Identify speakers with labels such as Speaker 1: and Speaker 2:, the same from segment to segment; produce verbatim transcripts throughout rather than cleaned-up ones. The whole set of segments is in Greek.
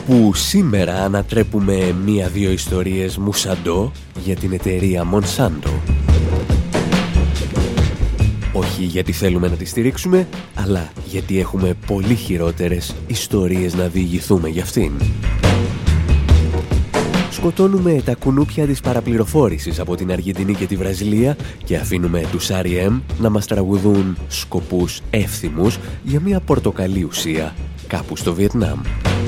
Speaker 1: όπου σήμερα ανατρέπουμε μία-δύο ιστορίες μουσαντό για την εταιρεία Monsanto. Όχι γιατί θέλουμε να τη στηρίξουμε, αλλά γιατί έχουμε πολύ χειρότερες ιστορίες να διηγηθούμε για αυτήν. Σκοτώνουμε τα κουνούπια της παραπληροφόρησης από την Αργεντινή και τη Βραζιλία και αφήνουμε τους αρ ι εμ να μας τραγουδούν σκοπούς εύθυμους για μια πορτοκαλί ουσία κάπου στο Βιετνάμ.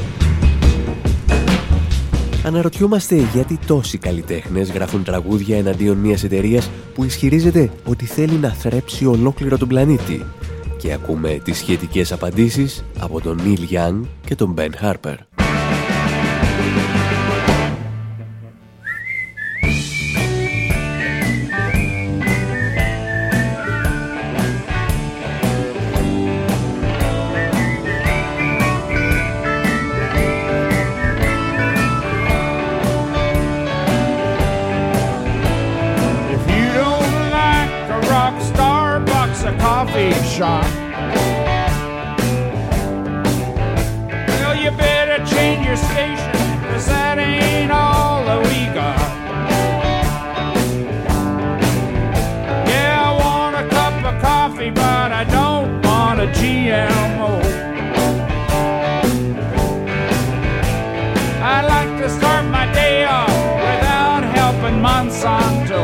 Speaker 1: Αναρωτιόμαστε γιατί τόσοι καλλιτέχνες γράφουν τραγούδια εναντίον μιας εταιρείας που ισχυρίζεται ότι θέλει να θρέψει ολόκληρο τον πλανήτη. Και ακούμε τις σχετικές απαντήσεις από τον Neil Young και τον Ben Harper.
Speaker 2: Shop. Well, you better change your station, 'cause that ain't all that we got. Yeah, I want a cup of coffee, but I don't want a G M O. I like to start my day off without helping Monsanto.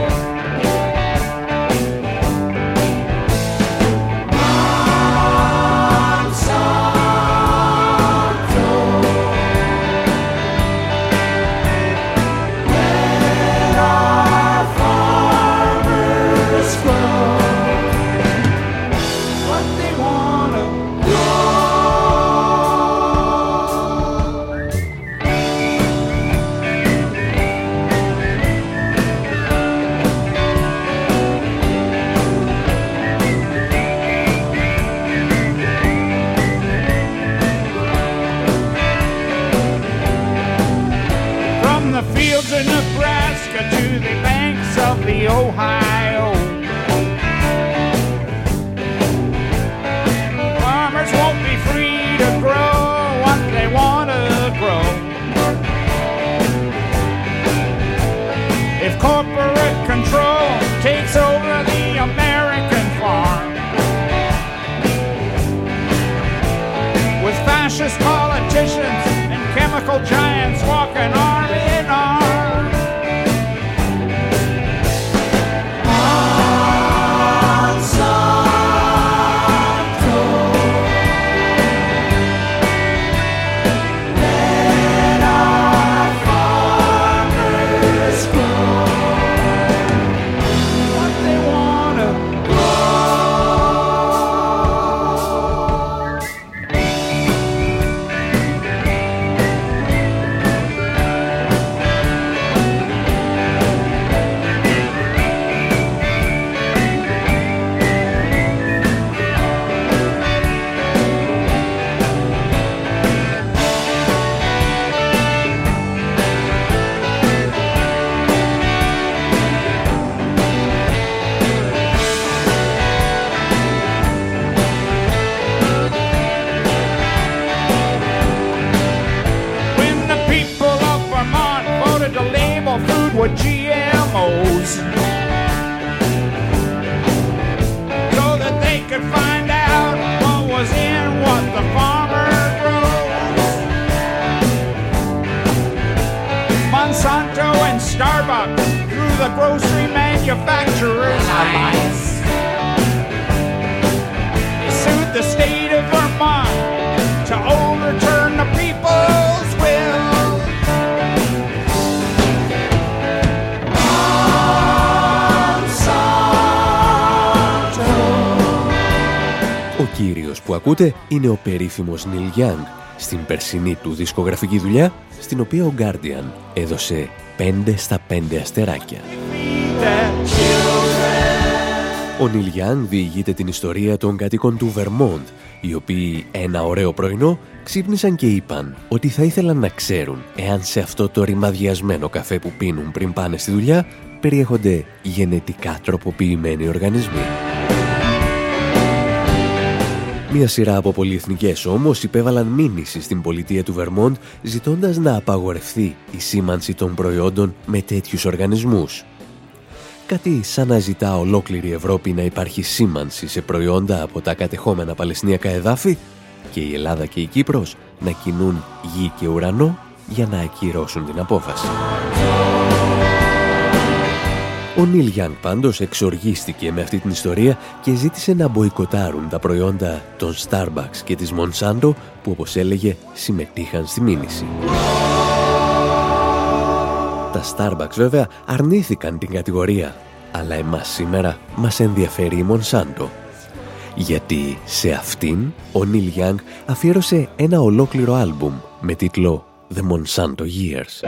Speaker 2: Ohio. Farmers won't be free to grow what they want to grow. If corporate control takes over the American farm, with fascist politicians and chemical giants walking arm in arm, with G M Os so that they could find out what was in what the farmer grows. Monsanto and Starbucks through the Grocery Manufacturers Alliance sued the state of Vermont to overturn the people's will.
Speaker 1: Ο κύριος που ακούτε είναι ο περίφημος Neil Young στην περσινή του δισκογραφική δουλειά, στην οποία ο Guardian έδωσε πέντε στα πέντε αστεράκια. Ο Neil Young διηγείται την ιστορία των κατοίκων του Vermont, οι οποίοι ένα ωραίο πρωινό ξύπνησαν και είπαν ότι θα ήθελαν να ξέρουν εάν σε αυτό το ρημαδιασμένο καφέ που πίνουν πριν πάνε στη δουλειά περιέχονται γενετικά τροποποιημένοι οργανισμοί. Μια σειρά από πολυεθνικές όμως υπέβαλαν μήνυση στην πολιτεία του Βερμόντ ζητώντας να απαγορευτεί η σήμανση των προϊόντων με τέτοιους οργανισμούς. Κάτι σαν να ζητά ολόκληρη η Ευρώπη να υπάρχει σήμανση σε προϊόντα από τα κατεχόμενα παλαιστινιακά εδάφη και η Ελλάδα και η Κύπρος να κινούν γη και ουρανό για να ακυρώσουν την απόφαση. Ο Νίλ Γιάνγκ πάντως εξοργίστηκε με αυτή την ιστορία και ζήτησε να μποϊκοτάρουν τα προϊόντα των Starbucks και της Monsanto που, όπως έλεγε, συμμετείχαν στη μήνυση. Τα Starbucks βέβαια αρνήθηκαν την κατηγορία, αλλά εμάς σήμερα μας ενδιαφέρει η Monsanto. Γιατί σε αυτήν ο Νίλ Γιάνγκ αφιέρωσε ένα ολόκληρο άλμπουμ με τίτλο The Monsanto Years.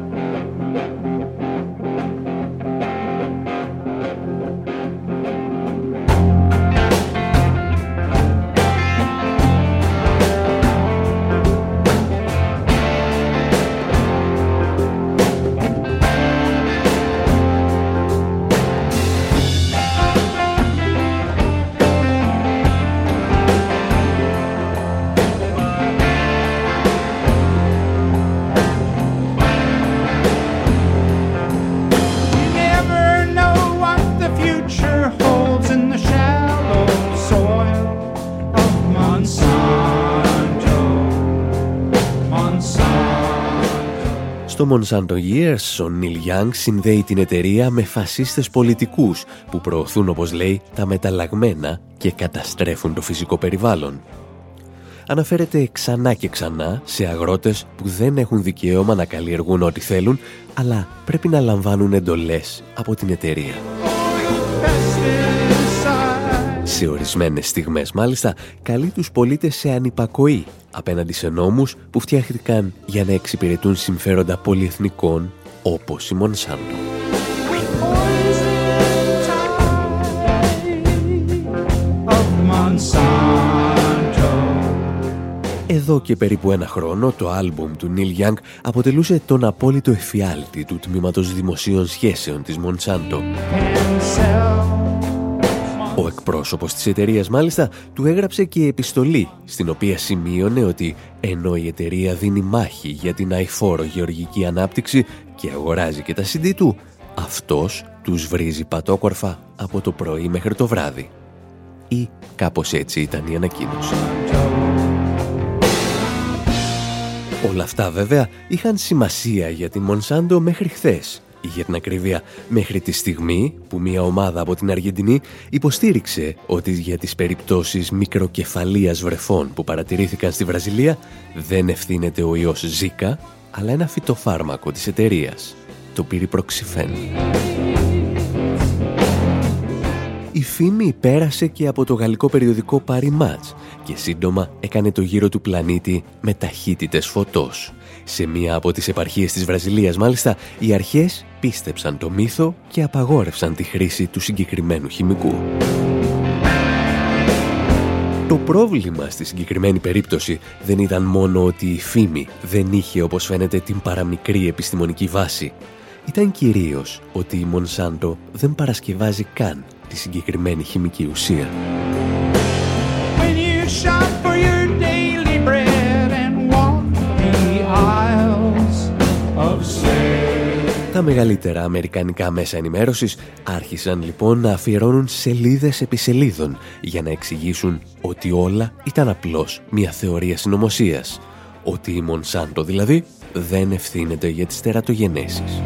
Speaker 1: Στο Monsanto Years, ο Νίλ Γιάνγκ συνδέει την εταιρεία με φασίστες πολιτικούς που προωθούν, όπως λέει, τα μεταλλαγμένα και καταστρέφουν το φυσικό περιβάλλον. Αναφέρεται ξανά και ξανά σε αγρότες που δεν έχουν δικαίωμα να καλλιεργούν ό,τι θέλουν, αλλά πρέπει να λαμβάνουν εντολές από την εταιρεία. Σε ορισμένες στιγμές, μάλιστα, καλεί τους πολίτες σε ανυπακοή απέναντι σε νόμους που φτιάχτηκαν για να εξυπηρετούν συμφέροντα πολυεθνικών όπως η Monsanto. Εδώ και περίπου ένα χρόνο το άλμπουμ του Νίλ Γιάνγκ αποτελούσε τον απόλυτο εφιάλτη του τμήματος δημοσίων σχέσεων της Monsanto. Ο εκπρόσωπος της εταιρείας μάλιστα του έγραψε και επιστολή στην οποία σημείωνε ότι ενώ η εταιρεία δίνει μάχη για την αειφόρο γεωργική ανάπτυξη και αγοράζει και τα σι ντι του, αυτός τους βρίζει πατόκορφα από το πρωί μέχρι το βράδυ. Ή κάπως έτσι ήταν η ανακοίνωση. Όλα αυτά βέβαια είχαν σημασία για την Monsanto μέχρι χθες. Για την ακρίβεια, μέχρι τη στιγμή που μια ομάδα από την Αργεντινή υποστήριξε ότι για τις περιπτώσεις μικροκεφαλείας βρεφών που παρατηρήθηκαν στη Βραζιλία δεν ευθύνεται ο ιός Ζίκα, αλλά ένα φυτοφάρμακο της εταιρείας, το πυριπροξιφέν. Η φήμη πέρασε και από το γαλλικό περιοδικό Paris Match και σύντομα έκανε το γύρο του πλανήτη με ταχύτητες φωτός. Σε μία από τις επαρχίες της Βραζιλίας, μάλιστα, οι αρχές πίστεψαν το μύθο και απαγόρευσαν τη χρήση του συγκεκριμένου χημικού. Το πρόβλημα στη συγκεκριμένη περίπτωση δεν ήταν μόνο ότι η φήμη δεν είχε, όπως φαίνεται, την παραμικρή επιστημονική βάση. Ήταν κυρίως ότι η Monsanto δεν παρασκευάζει καν τη συγκεκριμένη χημική ουσία. Τα μεγαλύτερα αμερικανικά μέσα ενημέρωσης άρχισαν λοιπόν να αφιερώνουν σελίδες επί σελίδων για να εξηγήσουν ότι όλα ήταν απλώς μια θεωρία συνωμοσίας. Ότι η Monsanto δηλαδή δεν ευθύνεται για τις τερατογενέσεις.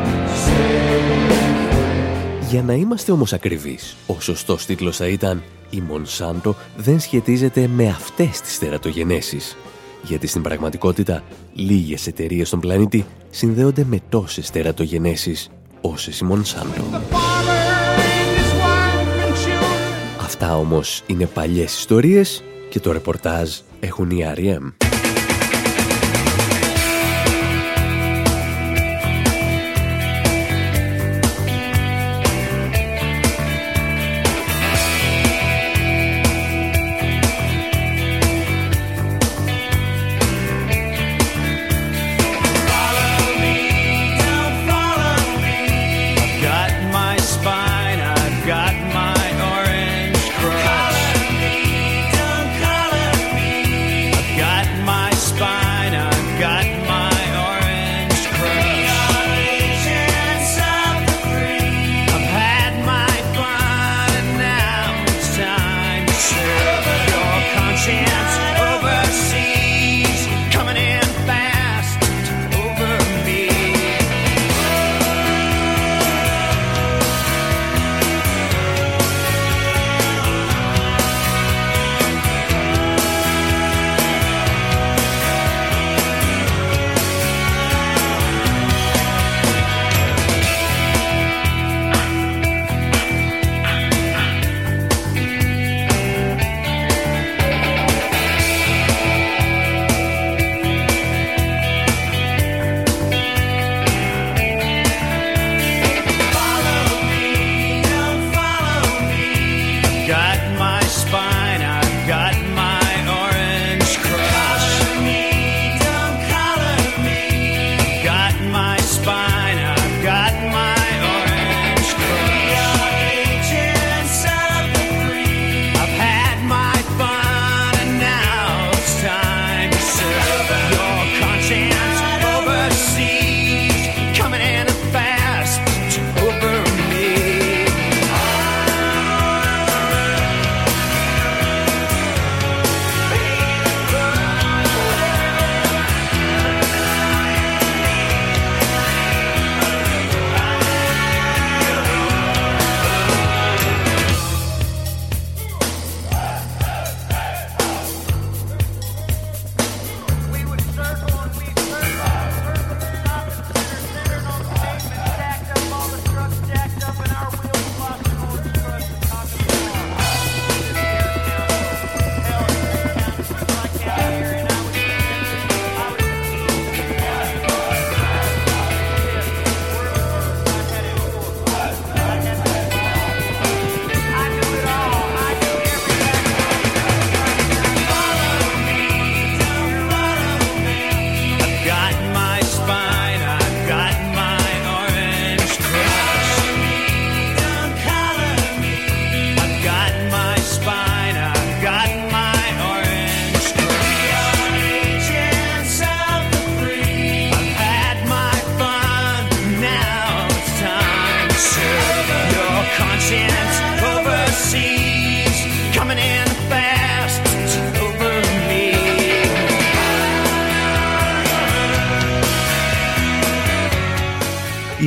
Speaker 1: Για να είμαστε όμως ακριβείς, ο σωστός τίτλος θα ήταν «Η Monsanto δεν σχετίζεται με αυτές τις τερατογενέσεις». Γιατί στην πραγματικότητα λίγες εταιρείες στον πλανήτη συνδέονται με τόσες τερατογενέσεις όσες η Monsanto. Αυτά όμως είναι παλιές ιστορίες και το ρεπορτάζ έχουν οι αρ ι εμ.
Speaker 3: Spine, I've got my orange cross. Color me, don't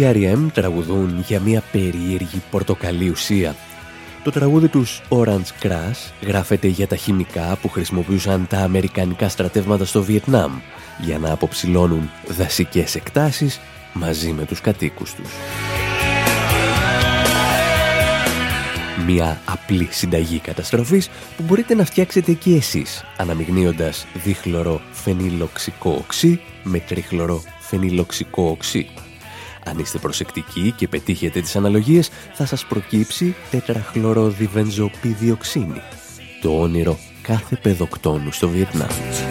Speaker 1: Οι αρ ι εμ τραγουδούν για μια περίεργη πορτοκαλί ουσία. Το τραγούδι τους Orange Crush γράφεται για τα χημικά που χρησιμοποιούσαν τα αμερικανικά στρατεύματα στο Βιετνάμ για να αποψηλώνουν δασικές εκτάσεις μαζί με τους κατοίκους τους. Μια απλή συνταγή καταστροφής που μπορείτε να φτιάξετε και εσείς, αναμειγνύοντας δίχλωρο φενιλοξικό οξύ με τριχλωρο φενιλοξικό οξύ. Αν είστε προσεκτικοί και πετύχετε τις αναλογίες, θα σας προκύψει τετραχλωροδιβενζοπιδιοξίνη, το όνειρο κάθε παιδοκτόνου στο Βιετνάμ.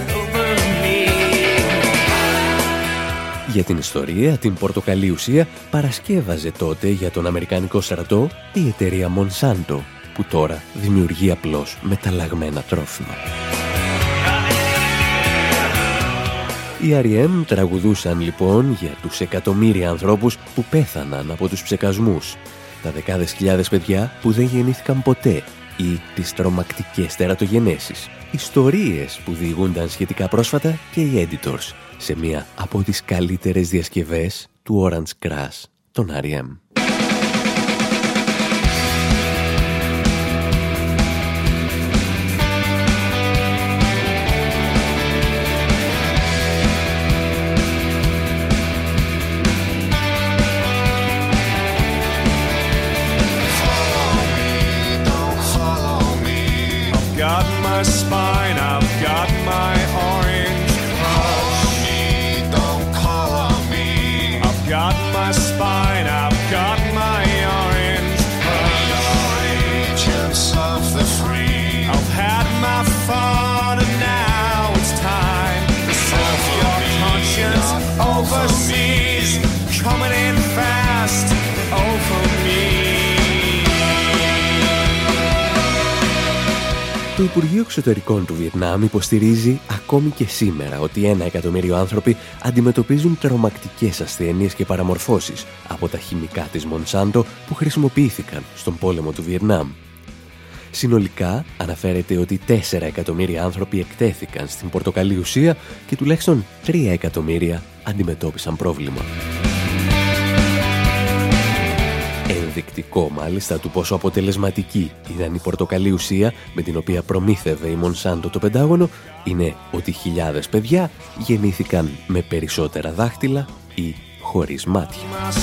Speaker 1: Για την ιστορία, την πορτοκαλί ουσία παρασκεύαζε τότε για τον Αμερικανικό στρατό η εταιρεία Monsanto, που τώρα δημιουργεί απλώς μεταλλαγμένα τρόφιμα. Οι αρ ι εμ τραγουδούσαν λοιπόν για τους εκατομμύρια ανθρώπους που πέθαναν από τους ψεκασμούς, τα δεκάδες χιλιάδες παιδιά που δεν γεννήθηκαν ποτέ ή τις τρομακτικές τερατογενέσεις. Ιστορίες που διηγούνταν σχετικά πρόσφατα και οι editors σε μία από τις καλύτερες διασκευές του Orange Crush, των αρ ι εμ.
Speaker 2: Spine, I've got my orange crush. Follow me, don't call on me. I've got my spine, I've got my orange crush. Agents of the free. I've had my fun and now it's time to serve your conscience overseas. Coming in fast over me.
Speaker 1: Το Υπουργείο Εξωτερικών του Βιετνάμ υποστηρίζει ακόμη και σήμερα ότι ένα εκατομμύριο άνθρωποι αντιμετωπίζουν τρομακτικές ασθένειες και παραμορφώσεις από τα χημικά της Monsanto που χρησιμοποιήθηκαν στον πόλεμο του Βιετνάμ. Συνολικά αναφέρεται ότι τέσσερα εκατομμύρια άνθρωποι εκτέθηκαν στην πορτοκαλί ουσία και τουλάχιστον τρία εκατομμύρια αντιμετώπισαν πρόβλημα. Ενδεικτικό μάλιστα του πόσο αποτελεσματική ήταν η πορτοκαλί ουσία με την οποία προμήθευε η Monsanto το Πεντάγωνο είναι ότι χιλιάδες παιδιά γεννήθηκαν με περισσότερα δάχτυλα ή χωρίς μάτια.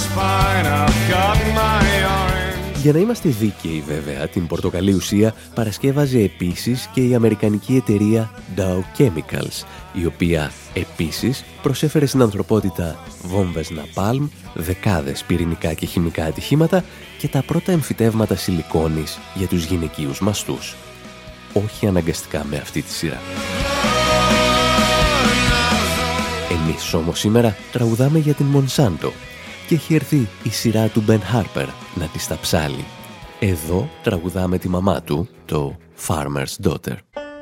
Speaker 1: Για να είμαστε δίκαιοι βέβαια, την πορτοκαλί ουσία παρασκεύαζε επίσης και η αμερικανική εταιρεία Dow Chemicals, η οποία επίσης προσέφερε στην ανθρωπότητα βόμβες Napalm, δεκάδες πυρηνικά και χημικά ατυχήματα και τα πρώτα εμφυτεύματα σιλικόνης για τους γυναικείους μαστούς. Όχι αναγκαστικά με αυτή τη σειρά. Εμείς όμως σήμερα τραγουδάμε για την Monsanto και έχει έρθει η σειρά του Ben Harper να τη σταψάλει. Εδώ τραγουδάμε τη μαμά του, το Farmer's Daughter.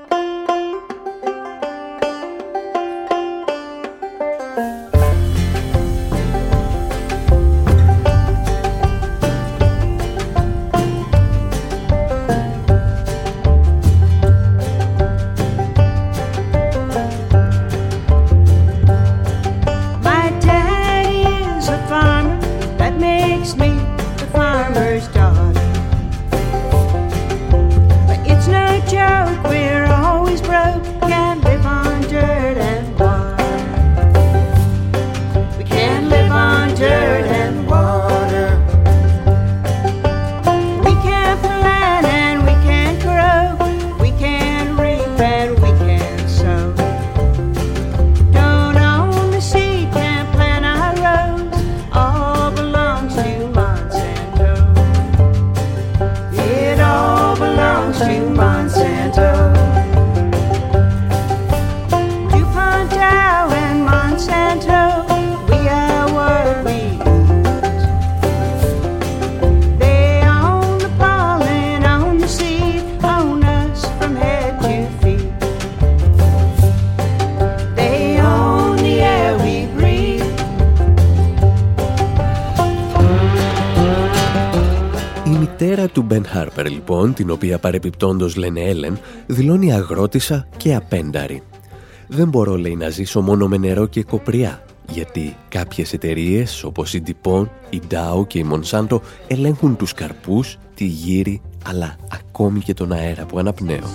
Speaker 1: Του Ben Harper λοιπόν, την οποία παρεπιπτόντως λένε Έλεν, δηλώνει αγρότισσα και απένταρη. «Δεν μπορώ», λέει, «να ζήσω μόνο με νερό και κοπριά. Γιατί κάποιες εταιρείες όπως η DuPont, η Dow και η Monsanto ελέγχουν τους καρπούς, τη γύρι, αλλά ακόμη και τον αέρα που αναπνέουν.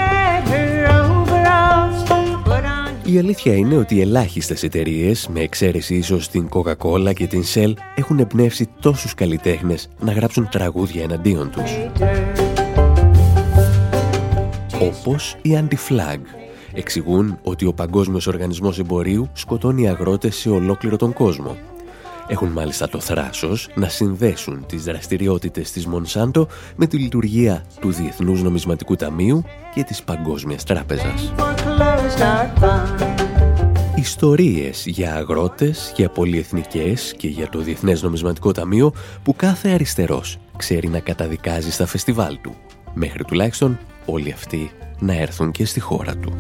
Speaker 1: Η αλήθεια είναι ότι ελάχιστες εταιρείες, με εξαίρεση ίσως την Coca-Cola και την Shell, έχουν εμπνεύσει τόσους καλλιτέχνες να γράψουν τραγούδια εναντίον τους. Όπως η Anti-Flag. Εξηγούν ότι ο Παγκόσμιος Οργανισμός Εμπορίου σκοτώνει αγρότες σε ολόκληρο τον κόσμο. Έχουν μάλιστα το θράσος να συνδέσουν τις δραστηριότητες της Monsanto με τη λειτουργία του Διεθνούς Νομισματικού Ταμείου και της Παγκόσμιας Τράπεζας. Ιστορίες για αγρότες, για πολυεθνικές και για το Διεθνές Νομισματικό Ταμείο που κάθε αριστερός ξέρει να καταδικάζει στα φεστιβάλ του. Μέχρι τουλάχιστον όλοι αυτοί να έρθουν και στη χώρα του.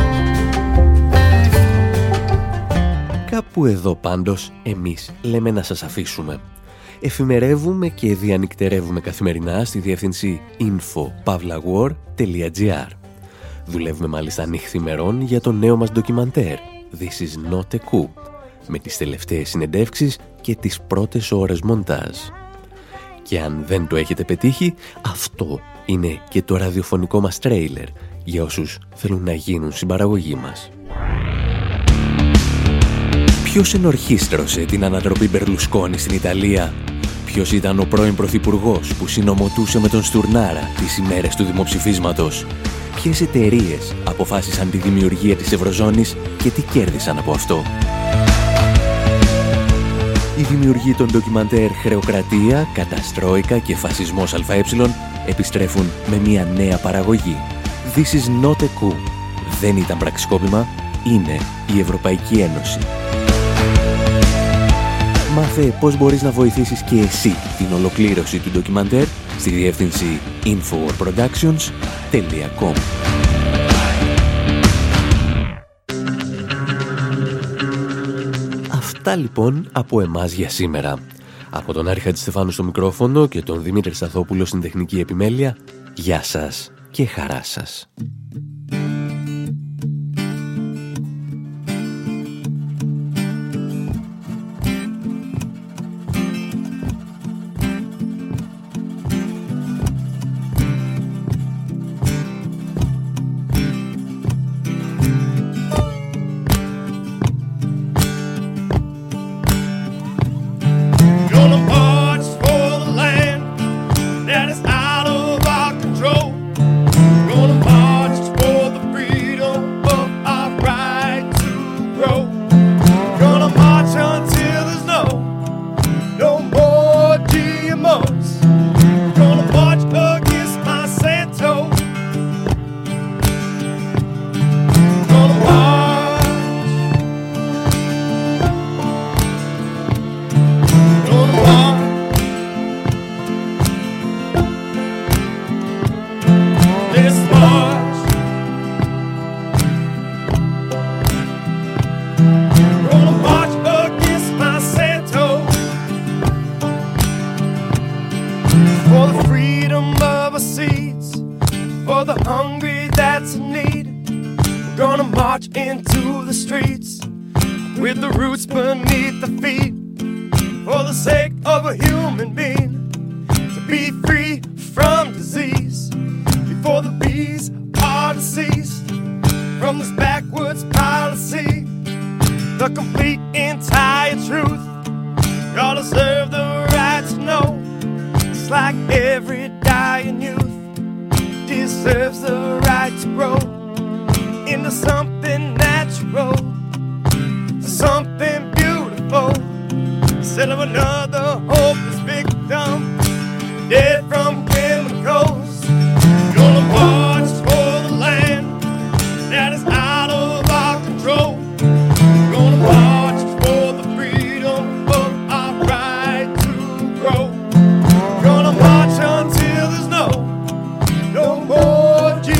Speaker 1: Κάπου εδώ πάντως εμείς λέμε να σας αφήσουμε. Εφημερεύουμε και διανυκτερεύουμε καθημερινά στη διεύθυνση info pavlawar τελεία gr. Δουλεύουμε μάλιστα νυχθημερών για το νέο μας ντοκιμαντέρ This is not a coup, με τις τελευταίες συνεντεύξεις και τις πρώτες ώρες μοντάζ. Και αν δεν το έχετε πετύχει, αυτό είναι και το ραδιοφωνικό μας τρέιλερ για όσους θέλουν να γίνουν συμπαραγωγή μας. Ποιος ενορχίστρωσε την ανατροπή Μπερλουσκόνη στην Ιταλία? Ποιος ήταν ο πρώην πρωθυπουργός που συνομωτούσε με τον Στουρνάρα τις ημέρες του δημοψηφίσματος? Ποιες εταιρείες αποφάσισαν τη δημιουργία της Ευρωζώνης και τι κέρδισαν από αυτό? Οι δημιουργοί των ντοκιμαντέρ Χρεοκρατία, Καταστρόικα και Φασισμός ΑΕ επιστρέφουν με μια νέα παραγωγή. This is not a coup. Δεν ήταν πραξικόπημα, είναι η Ευρωπαϊκή Ένωση. Μάθε πώς μπορείς να βοηθήσεις και εσύ την ολοκλήρωση του ντοκιμαντέρ στη διεύθυνση infowarproductions τελεία com. Αυτά λοιπόν από εμάς για σήμερα. Από τον Άρη Χατζηστεφάνου στο μικρόφωνο και τον Δημήτρη Σταθόπουλο στην τεχνική επιμέλεια, γεια σας και χαρά σας.
Speaker 3: Gonna march until there's no, no more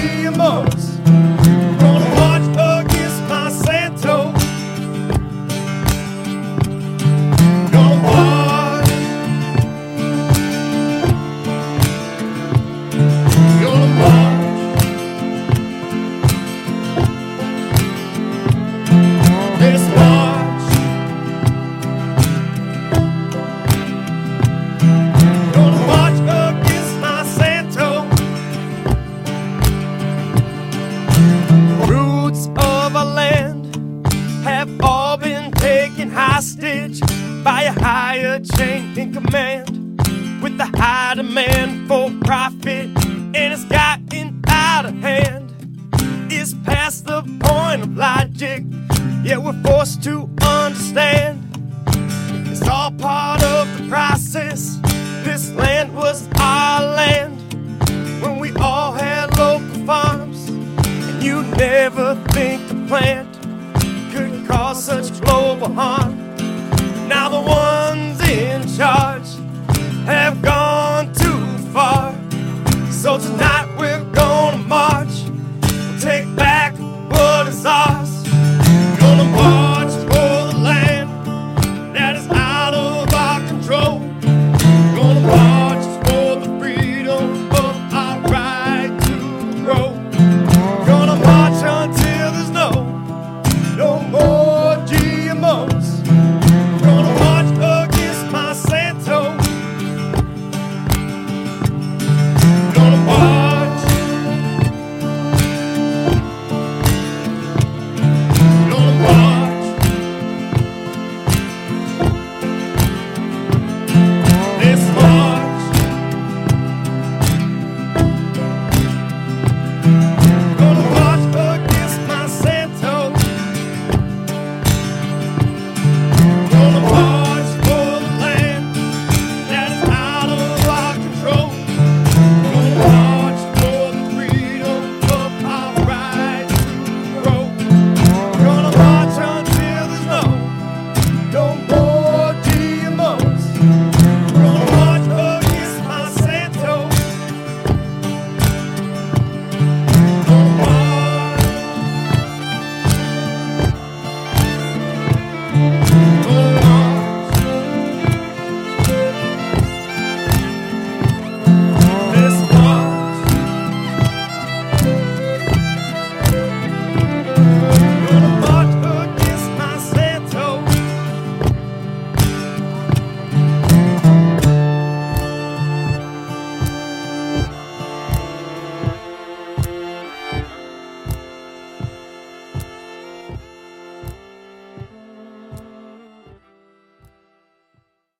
Speaker 3: managed by a higher chain in command, with the high demand for profit, and it's gotten out of hand. It's past the point of logic, yet we're forced to understand it's all part of the process. This land was our land when we all had local farms, and you'd never think the plant could cause such global harm.